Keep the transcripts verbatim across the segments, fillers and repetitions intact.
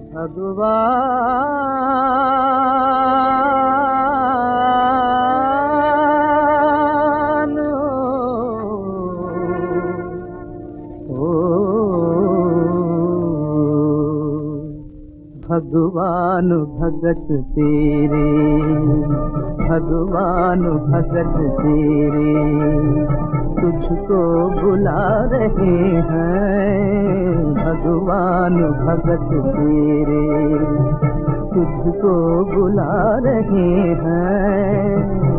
भगवान ओ भगवान भगत तेरे, भगवान भगत तेरे तुझको बुला रहे हैं। भगवान भगत तेरे तुझको बुला रहे हैं।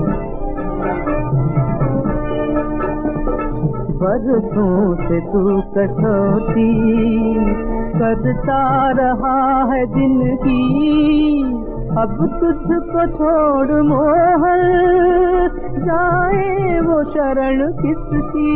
बरसों से तू कसौटी करता रहा है जिंदगी, अब तुझको छोड़ मोहन जाए वो शरण किसकी।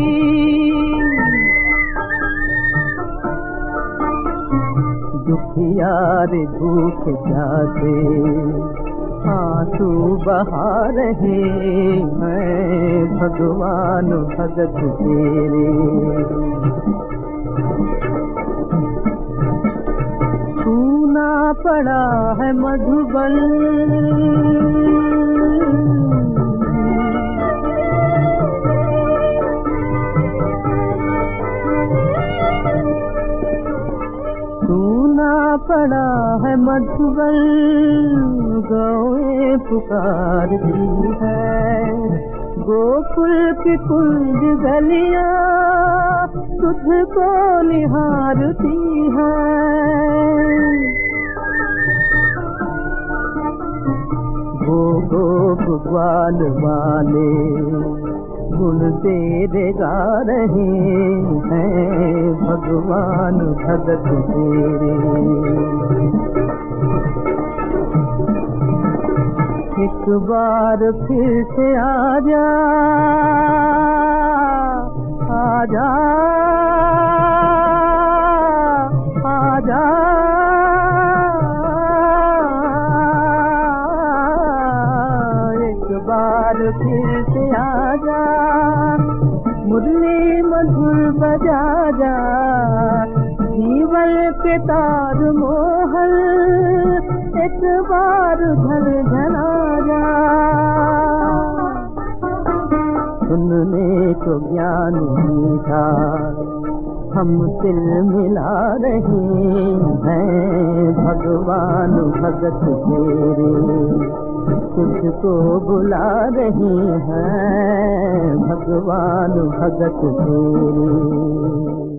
दुखियारे भूखे प्यासे आंसू बहा रहे हैं। भगवान भगत तेरे सूना पड़ा है मधुबन, सूना पड़ा है मधुबन, गौएं पुकारती है। गोकुल की कुंज गलियां तुझको निहारती है। वो गोप ग्वाल वाले गुण तेरे गा रहे हैं। भगवान भगत तेरे एक बार फिर से आजा, आजा, आजा, एक बार फिर से आजा, मुरली मधुर बजा जा, जीवन के तार मोहन एक बार झल झला जा। सुनने को ज्ञान मीठा हम दिल मिला रहे हैं। भगवान भगत तेरे तुझको बुला रहे हैं। भगवान भगत तेरे